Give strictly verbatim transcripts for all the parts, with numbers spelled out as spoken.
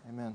Amen.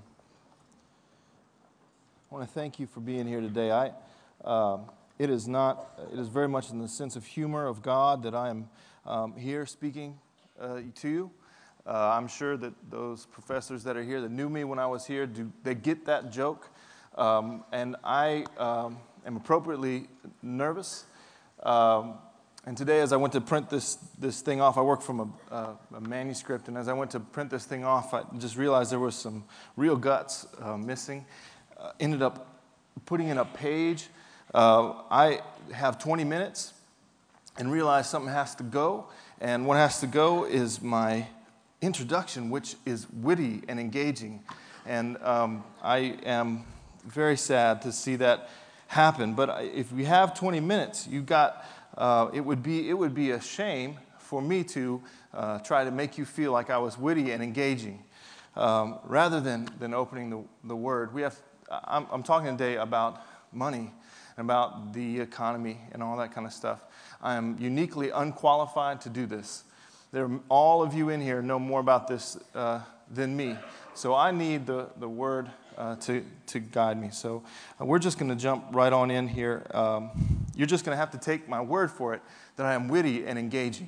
I want to thank you for being here today. I, uh, it is not, it is very much in the sense of humor of God that I am um, here speaking uh, to you. Uh, I'm sure that those professors that are here that knew me when I was here, do they get that joke? Um, and I um, am appropriately nervous. Um, and today, as I went to print this this thing off, I work from a, uh, a manuscript, and as I went to print this thing off, I just realized there was some real guts uh, missing. Uh, ended up putting in a page. Uh, I have twenty minutes and realized something has to go, and what has to go is my introduction, which is witty and engaging. And um, I am very sad to see that happen. But if we have twenty minutes, you got uh, it would be it would be a shame for me to uh, try to make you feel like I was witty and engaging, um, rather than than opening the the word. We have. I'm, I'm talking today about money, about the economy, and all that kind of stuff. I am uniquely unqualified to do this. There, all of you in here know more about this uh, than me. So I need the, the word uh, to, to guide me. So uh, we're just going to jump right on in here. Um, you're just going to have to take my word for it that I am witty and engaging.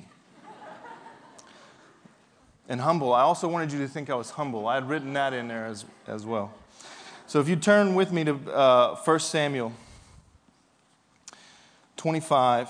And humble. I also wanted you to think I was humble. I had written that in there as, as well. So if you turn with me to uh, First Samuel twenty-five,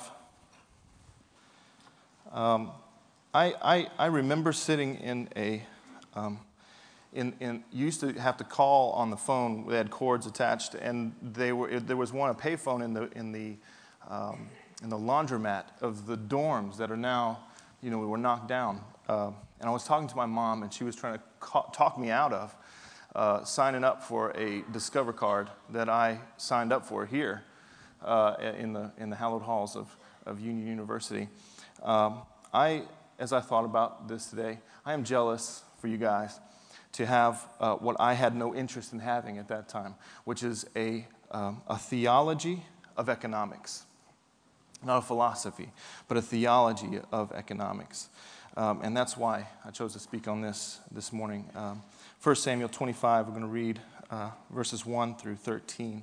um, I, I, I remember sitting in a, um, in, in, you used to have to call on the phone. They had cords attached, and they were, there was one, a payphone in the, in the, um, in the laundromat of the dorms that are now, you know, were knocked down. Uh, and I was talking to my mom, and she was trying to ca- talk me out of uh, signing up for a Discover card that I signed up for here uh, in the in the hallowed halls of, of Union University. Um, I As I thought about this today, I am jealous for you guys to have uh, what I had no interest in having at that time, which is a, um, a theology of economics. Not a philosophy, but a theology of economics. Um, and that's why I chose to speak on this this morning. Um, First Samuel twenty-five, we're going to read uh, verses one through thirteen.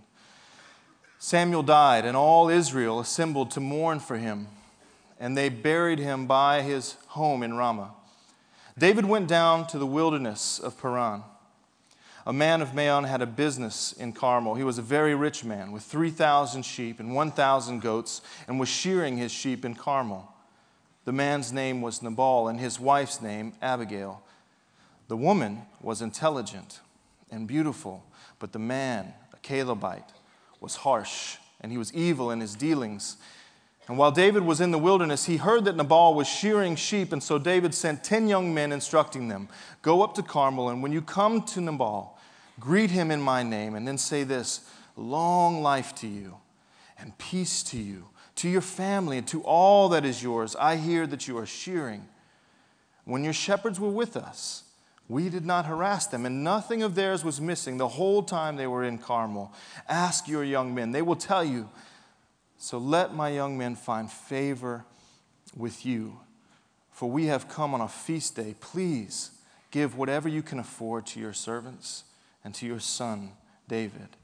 Samuel died, and all Israel assembled to mourn for him. And they buried him by his home in Ramah. David went down to the wilderness of Paran. A man of Maon had a business in Carmel. He was a very rich man with three thousand sheep and one thousand goats, and was shearing his sheep in Carmel. The man's name was Nabal, and his wife's name Abigail. The woman was intelligent and beautiful, but the man, a Calebite, was harsh, and he was evil in his dealings. And while David was in the wilderness, he heard that Nabal was shearing sheep, and so David sent ten young men instructing them, "Go up to Carmel, and when you come to Nabal, greet him in my name, and then say this, 'Long life to you, and peace to you, to your family, and to all that is yours. I hear that you are shearing. When your shepherds were with us, we did not harass them, and nothing of theirs was missing the whole time they were in Carmel. Ask your young men, they will tell you. So let my young men find favor with you, for we have come on a feast day. Please give whatever you can afford to your servants and to your son David.'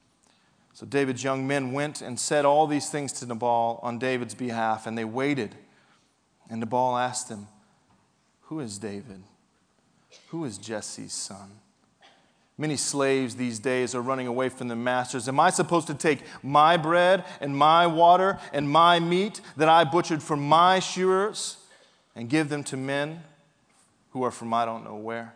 So David's young men went and said all these things to Nabal on David's behalf, and they waited. And Nabal asked them, 'Who is David? Who is Jesse's son?' Many slaves these days are running away from their masters. Am I supposed to take my bread and my water and my meat that I butchered for my shearers and give them to men who are from I don't know where?"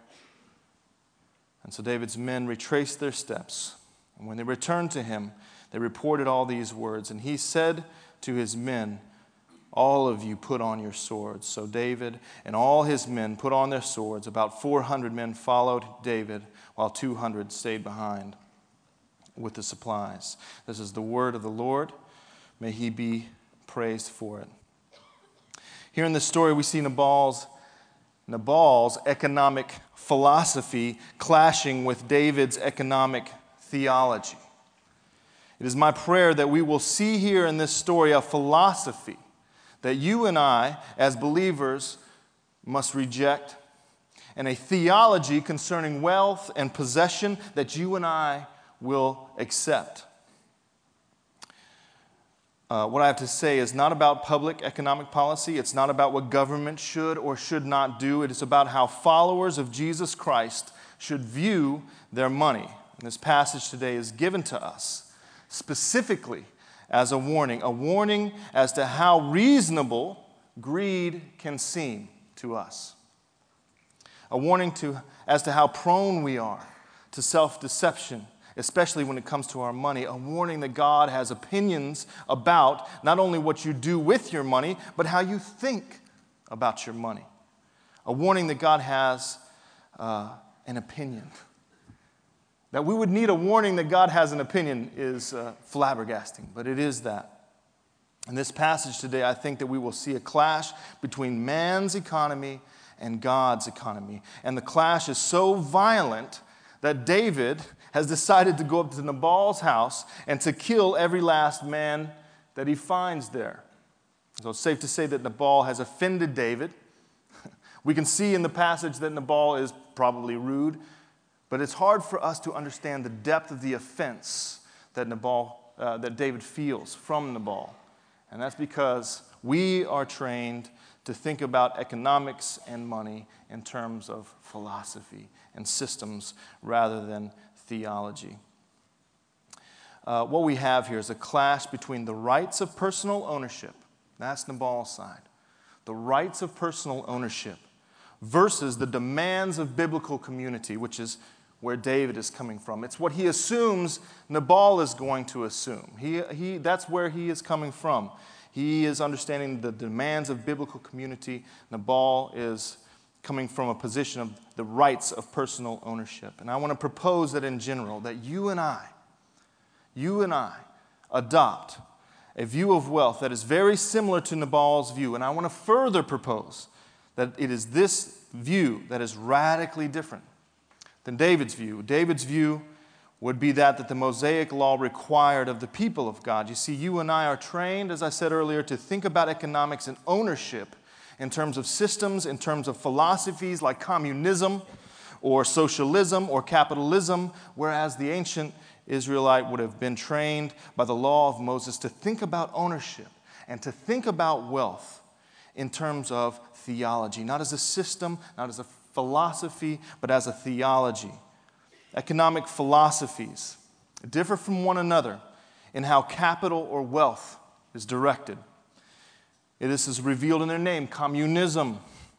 And so David's men retraced their steps. And when they returned to him, they reported all these words. And he said to his men, "All of you put on your swords." So David and all his men put on their swords. About four hundred men followed David, while two hundred stayed behind with the supplies. This is the word of the Lord. May he be praised for it. Here in this story, we see Nabal's, Nabal's economic philosophy clashing with David's economic theology. It is my prayer that we will see here in this story a philosophy that you and I, as believers, must reject and a theology concerning wealth and possession that you and I will accept. Uh, what I have to say is not about public economic policy. It's not about what government should or should not do. It is about how followers of Jesus Christ should view their money. And this passage today is given to us specifically as a warning, a warning as to how reasonable greed can seem to us. A warning to, as to how prone we are to self-deception, especially when it comes to our money. A warning that God has opinions about not only what you do with your money, but how you think about your money. A warning that God has uh, an opinion. That we would need a warning that God has an opinion is uh, flabbergasting, but it is that. In this passage today, I think that we will see a clash between man's economy and God's economy. And the clash is so violent that David has decided to go up to Nabal's house and to kill every last man that he finds there. So it's safe to say that Nabal has offended David. We can see in the passage that Nabal is probably rude, but it's hard for us to understand the depth of the offense that Nabal, uh, that David feels from Nabal. And that's because we are trained to think about economics and money in terms of philosophy and systems rather than theology. Uh, what we have here is a clash between the rights of personal ownership, that's Nabal's side, the rights of personal ownership versus the demands of biblical community, which is where David is coming from. It's what he assumes Nabal is going to assume. He, he, that's where he is coming from. He is understanding the demands of biblical community. Nabal is coming from a position of the rights of personal ownership. And I want to propose that in general, that you and I, you and I adopt a view of wealth that is very similar to Nabal's view. And I want to further propose that it is this view that is radically different than David's view. David's view would be that that the Mosaic law required of the people of God. You see, you and I are trained, as I said earlier, to think about economics and ownership in terms of systems, in terms of philosophies like communism or socialism or capitalism, whereas the ancient Israelite would have been trained by the law of Moses to think about ownership and to think about wealth in terms of theology, not as a system, not as a philosophy, but as a theology. Economic philosophies differ from one another in how capital or wealth is directed. This is revealed in their name. Communism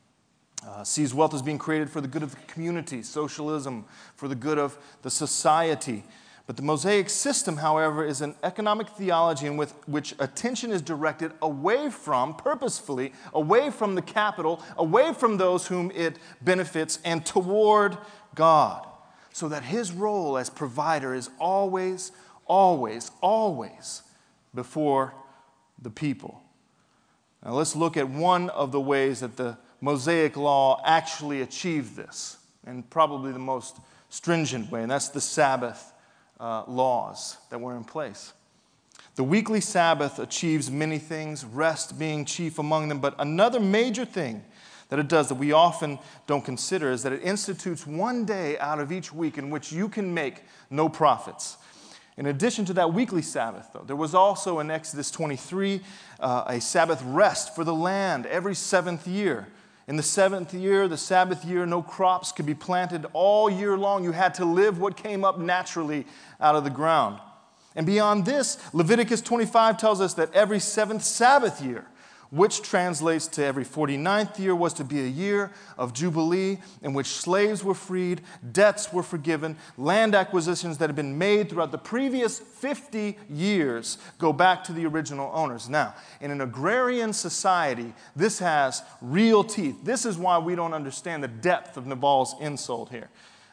uh, sees wealth as being created for the good of the community. Socialism for the good of the society. But the Mosaic system, however, is an economic theology in with which attention is directed away from, purposefully, away from the capital, away from those whom it benefits, and toward God, so that his role as provider is always, always, always before the people. Now let's look at one of the ways that the Mosaic law actually achieved this, and probably the most stringent way, and that's the Sabbath Uh, laws that were in place. The weekly Sabbath achieves many things, rest being chief among them, but another major thing that it does that we often don't consider is that it institutes one day out of each week in which you can make no profits. In addition to that weekly Sabbath, though, there was also in Exodus twenty-three uh, a Sabbath rest for the land every seventh year. In the seventh year, the Sabbath year, no crops could be planted all year long. You had to live what came up naturally out of the ground. And beyond this, Leviticus twenty-five tells us that every seventh Sabbath year, which translates to every forty-ninth year, was to be a year of Jubilee in which slaves were freed, debts were forgiven, land acquisitions that had been made throughout the previous fifty years go back to the original owners. Now, in an agrarian society, this has real teeth. This is why we don't understand the depth of Nabal's insult here.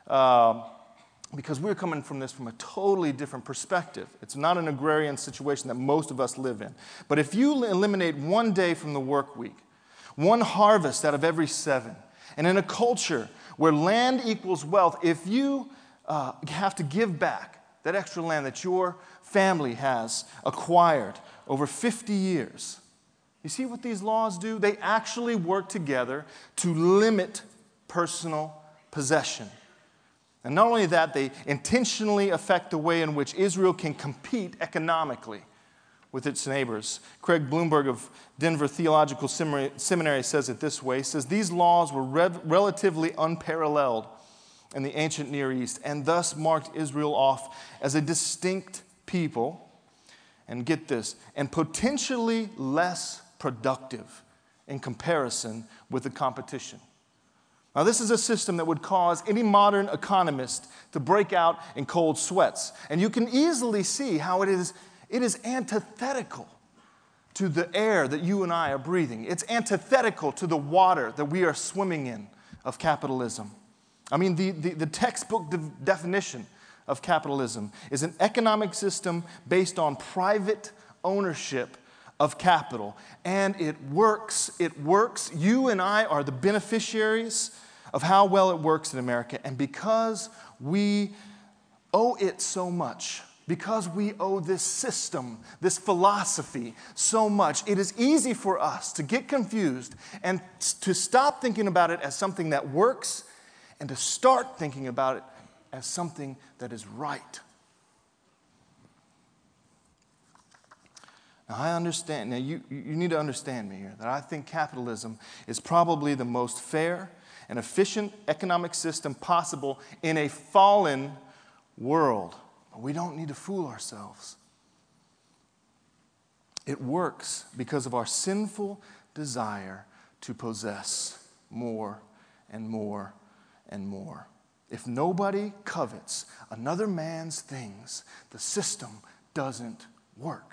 Uh, Because we're coming from this from a totally different perspective. It's not an agrarian situation that most of us live in. But if you eliminate one day from the work week, one harvest out of every seven, and in a culture where land equals wealth, if you uh, have to give back that extra land that your family has acquired over fifty years, you see what these laws do? They actually work together to limit personal possession. And not only that, they intentionally affect the way in which Israel can compete economically with its neighbors. Craig Bloomberg of Denver Theological Seminary says it this way. He says, these laws were rev- relatively unparalleled in the ancient Near East and thus marked Israel off as a distinct people, and get this, and potentially less productive in comparison with the competition. Now, this is a system that would cause any modern economist to break out in cold sweats. And you can easily see how it is, it is antithetical to the air that you and I are breathing. It's antithetical to the water that we are swimming in of capitalism. I mean, the, the, the textbook de- definition of capitalism is an economic system based on private ownership of capital. And it works. It works. You and I are the beneficiaries of how well it works in America. And because we owe it so much, because we owe this system, this philosophy so much, it is easy for us to get confused and to stop thinking about it as something that works and to start thinking about it as something that is right. Now, I understand, now you, you need to understand me here, that I think capitalism is probably the most fair and efficient economic system possible in a fallen world. But we don't need to fool ourselves. It works because of our sinful desire to possess more and more and more. If nobody covets another man's things, the system doesn't work.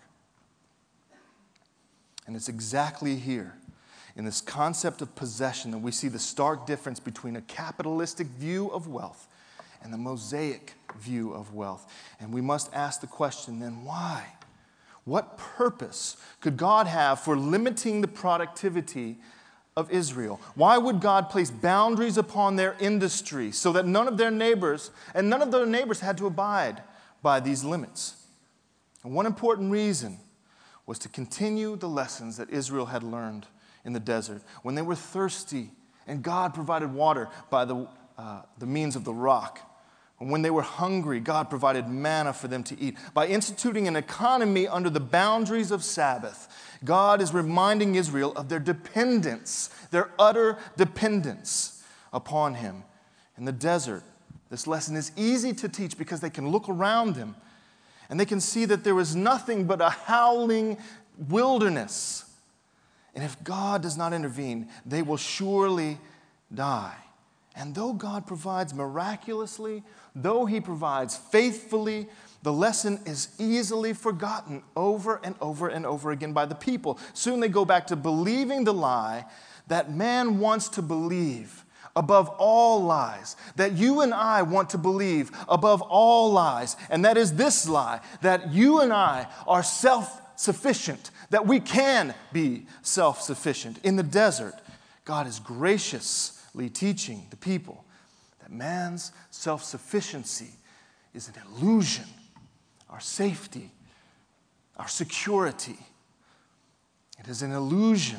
And it's exactly here in this concept of possession that we see the stark difference between a capitalistic view of wealth and the Mosaic view of wealth. And we must ask the question then, why? What purpose could God have for limiting the productivity of Israel? Why would God place boundaries upon their industry so that none of their neighbors, and none of their neighbors had to abide by these limits? And one important reason was to continue the lessons that Israel had learned in the desert. When they were thirsty and God provided water by the, uh, the means of the rock. And when they were hungry, God provided manna for them to eat. By instituting an economy under the boundaries of Sabbath, God is reminding Israel of their dependence, their utter dependence upon Him. In the desert, this lesson is easy to teach because they can look around them and they can see that there is nothing but a howling wilderness. And if God does not intervene, they will surely die. And though God provides miraculously, though He provides faithfully, the lesson is easily forgotten over and over and over again by the people. Soon they go back to believing the lie that man wants to believe above all lies, that you and I want to believe above all lies, and that is this lie, that you and I are self-sufficient, that we can be self-sufficient. In the desert, God is graciously teaching the people that man's self-sufficiency is an illusion. Our safety, our security, it is an illusion.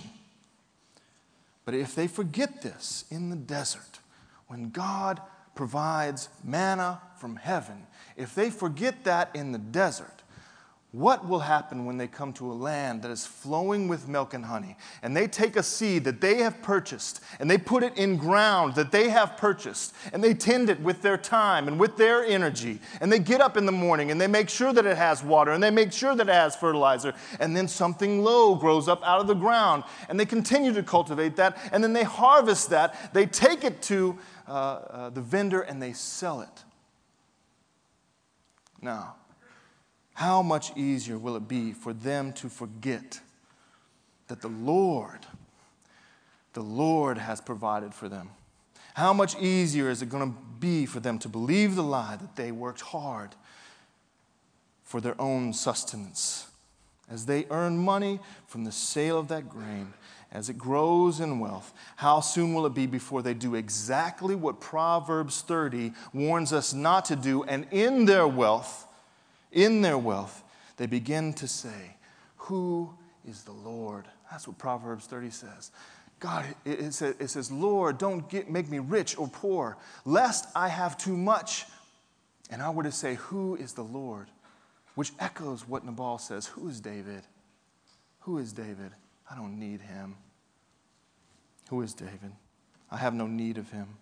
But if they forget this in the desert, when God provides manna from heaven, if they forget that in the desert, what will happen when they come to a land that is flowing with milk and honey, and they take a seed that they have purchased, and they put it in ground that they have purchased, and they tend it with their time and with their energy, and they get up in the morning, and they make sure that it has water, and they make sure that it has fertilizer, and then something low grows up out of the ground, and they continue to cultivate that, and then they harvest that, they take it to uh, uh, the vendor, and they sell it. Now, how much easier will it be for them to forget that the Lord, the Lord has provided for them? How much easier is it going to be for them to believe the lie that they worked hard for their own sustenance? As they earn money from the sale of that grain, as it grows in wealth, how soon will it be before they do exactly what Proverbs thirty warns us not to do, and in their wealth, In their wealth, they begin to say, "Who is the Lord?" That's what Proverbs thirty says. God, it, it, says, it says, Lord, don't get, make me rich or poor, lest I have too much. And I were to say, who is the Lord? Which echoes what Nabal says. Who is David? Who is David? I don't need him. Who is David? I have no need of him.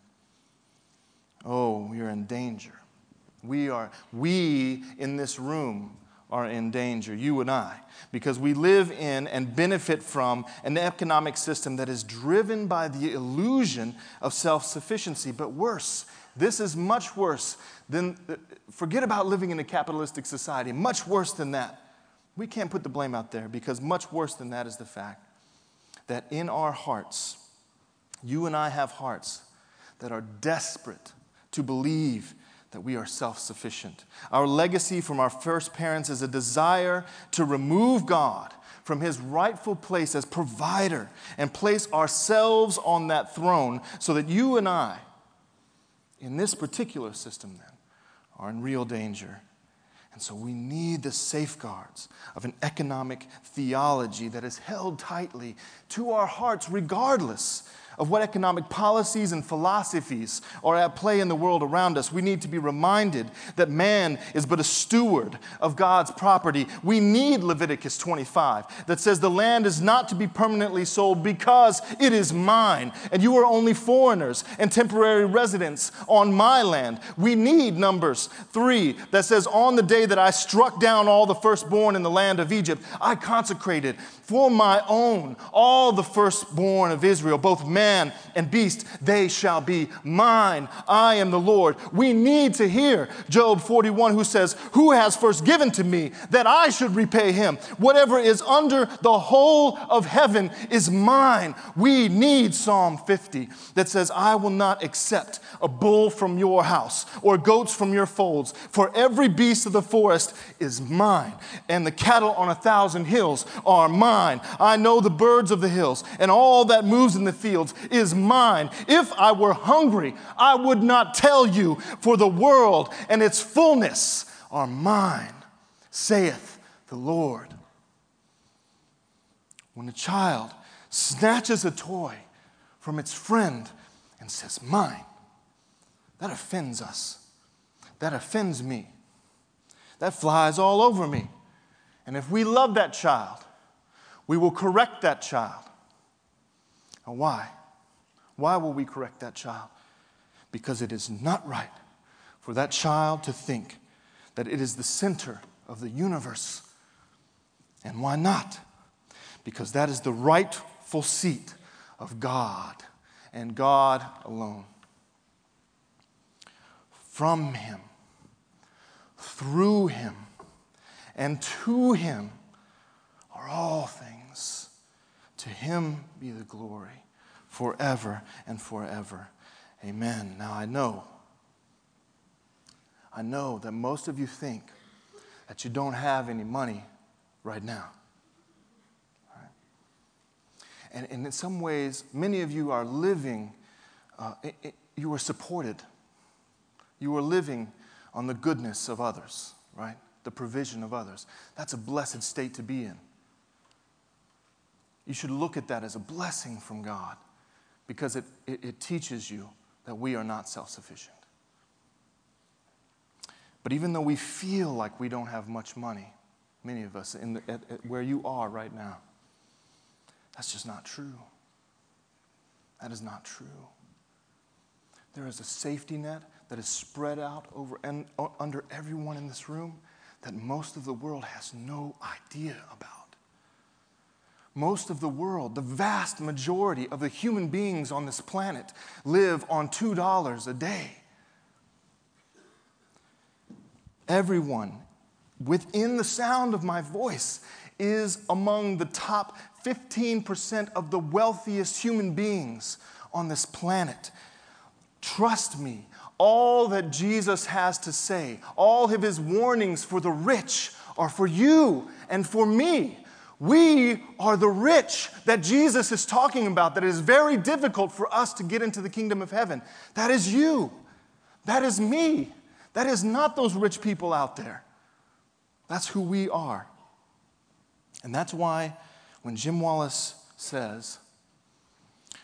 Oh, we are in danger. We are, we in this room are in danger, you and I, because we live in and benefit from an economic system that is driven by the illusion of self-sufficiency. But worse, this is much worse than, forget about living in a capitalistic society, much worse than that. We can't put the blame out there, because much worse than that is the fact that in our hearts, you and I have hearts that are desperate to believe that we are self-sufficient. Our legacy from our first parents is a desire to remove God from his rightful place as provider and place ourselves on that throne, so that you and I, in this particular system then, are in real danger. And so we need the safeguards of an economic theology that is held tightly to our hearts regardless of what economic policies and philosophies are at play in the world around us. We need to be reminded that man is but a steward of God's property. We need Leviticus twenty-five that says the land is not to be permanently sold because it is mine, and you are only foreigners and temporary residents on my land. We need Numbers three that says, on the day that I struck down all the firstborn in the land of Egypt, I consecrated for my own all the firstborn of Israel, both men and beast, they shall be mine. I am the Lord. We need to hear Job forty-one, who says, who has first given to me that I should repay him? Whatever is under the whole of heaven is mine. We need Psalm fifty that says, I will not accept a bull from your house or goats from your folds, for every beast of the forest is mine, and the cattle on a thousand hills are mine. I know the birds of the hills, and all that moves in the fields is mine. If I were hungry, I would not tell you, for the world and its fullness are mine, saith the Lord. When a child snatches a toy from its friend and says, mine, that offends us. That offends me. That flies all over me. And if we love that child, we will correct that child. And why? Why will we correct that child? Because it is not right for that child to think that it is the center of the universe. And why not? Because that is the rightful seat of God and God alone. From him, through him, and to him are all things. To him be the glory forever and forever. Amen. Now I know, I know that most of you think that you don't have any money right now. Right? And, and in some ways, many of you are living, uh, it, it, you are supported. You are living on the goodness of others, right? The provision of others. That's a blessed state to be in. You should look at that as a blessing from God, because it, it, it teaches you that we are not self-sufficient. But even though we feel like we don't have much money, many of us, in the, at, at where you are right now, that's just not true. That is not true. There is a safety net that is spread out over and under everyone in this room that most of the world has no idea about. Most of the world, the vast majority of the human beings on this planet, live on two dollars a day. Everyone within the sound of my voice is among the top fifteen percent of the wealthiest human beings on this planet. Trust me, all that Jesus has to say, all of his warnings for the rich are for you and for me. We are the rich that Jesus is talking about, that it is very difficult for us to get into the kingdom of heaven. That is you. That is me. That is not those rich people out there. That's who we are. And that's why when Jim Wallace says,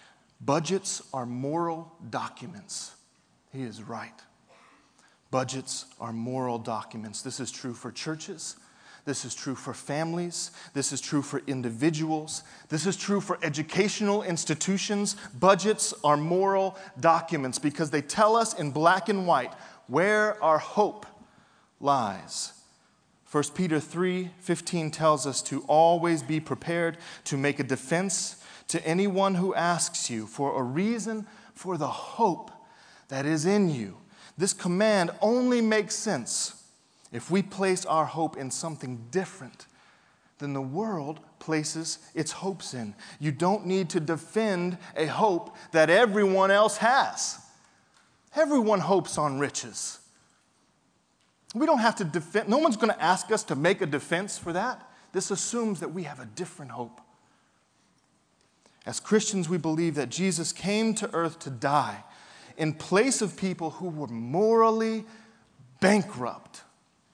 Budgets are moral documents. He is right. Budgets are moral documents. This is true for churches. This is true for families. This is true for individuals. This is true for educational institutions. Budgets are moral documents because they tell us in black and white where our hope lies. First Peter three fifteen tells us to always be prepared to make a defense to anyone who asks you for a reason for the hope that is in you. This command only makes sense if we place our hope in something different than the world places its hopes in. You don't need to defend a hope that everyone else has. Everyone hopes on riches. We don't have to defend. No one's going to ask us to make a defense for that. This assumes that we have a different hope. As Christians, we believe that Jesus came to earth to die in place of people who were morally bankrupt.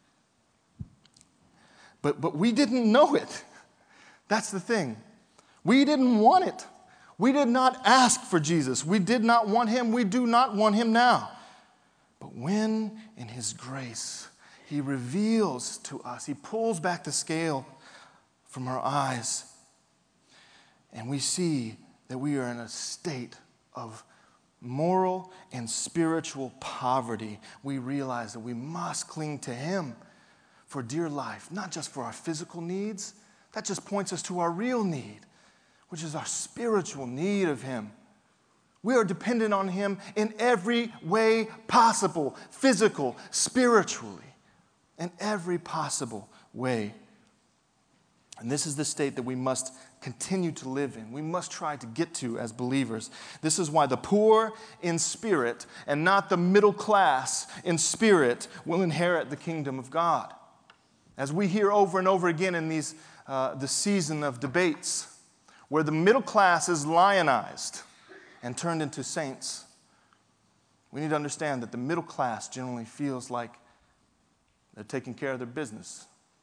But, but we didn't know it. That's the thing. We didn't want it. We did not ask for Jesus. We did not want him. We do not want him now. But when, in his grace, he reveals to us, he pulls back the scale from our eyes, and we see that we are in a state of moral and spiritual poverty, we realize that we must cling to him for dear life, not just for our physical needs. That just points us to our real need, which is our spiritual need of him. We are dependent on him in every way possible, physical, spiritually, in every possible way. And this is the state that we must continue to live in. We must try to get to as believers. This is why the poor in spirit and not the middle class in spirit will inherit the kingdom of God. As we hear over and over again in these uh, the season of debates, where the middle class is lionized and turned into saints, we need to understand that the middle class generally feels like they're taking care of their business.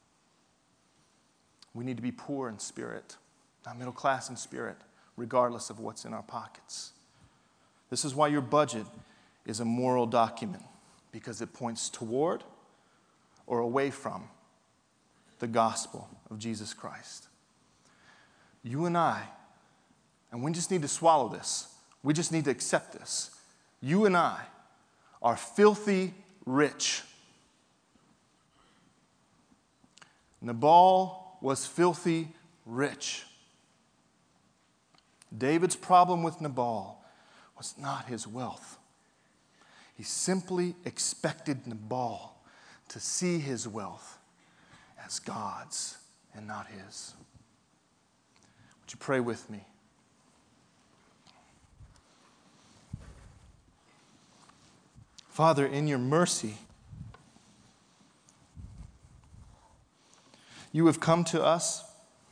We need to be poor in spirit, not middle class in spirit, regardless of what's in our pockets. This is why your budget is a moral document, because it points toward or away from the gospel of Jesus Christ. You and I, and we just need to swallow this. We just need to accept this. You and I are filthy rich. Nabal was filthy rich. David's problem with Nabal was not his wealth. He simply expected Nabal to see his wealth as God's and not his. Would you pray with me? Father, in your mercy, you have come to us,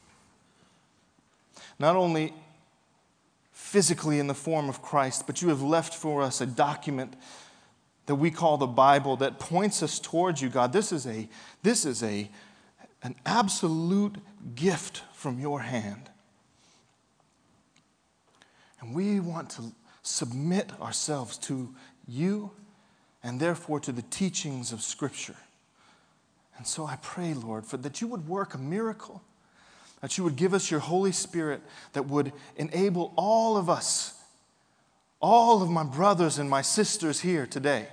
not only physically in the form of Christ, but you have left for us a document that we call the Bible that points us towards you, God. This is a, this is a, an absolute gift from your hand. And we want to submit ourselves to you and therefore to the teachings of Scripture. And so I pray, Lord, for that you would work a miracle, that you would give us your Holy Spirit that would enable all of us, all of my brothers and my sisters here today,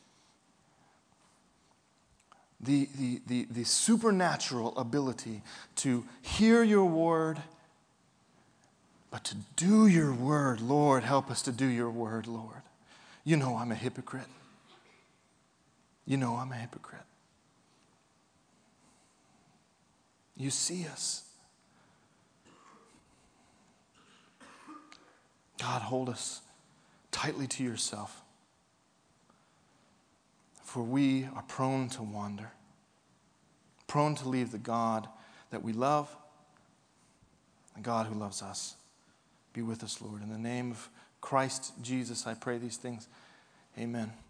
the, the, the, the supernatural ability to hear your word, but to do your word. Lord, help us to do your word, Lord. You know I'm a hypocrite. You know I'm a hypocrite. You see us. God, hold us tightly to yourself, for we are prone to wander, prone to leave the God that we love, the God who loves us. Be with us, Lord. In the name of Christ Jesus, I pray these things. Amen.